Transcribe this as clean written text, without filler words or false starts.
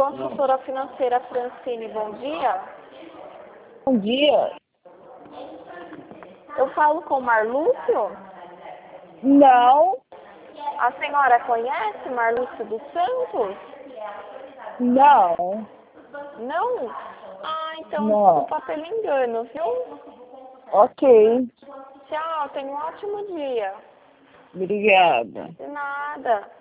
consultora financeira Francine, bom dia. Bom dia. Eu falo com o Marlúcio? Não, A senhora conhece Marlúcio dos Santos? não, Não? Ah, então não. desculpa pelo engano, viu? Ok, Tchau, tenha um ótimo dia. obrigada. De nada.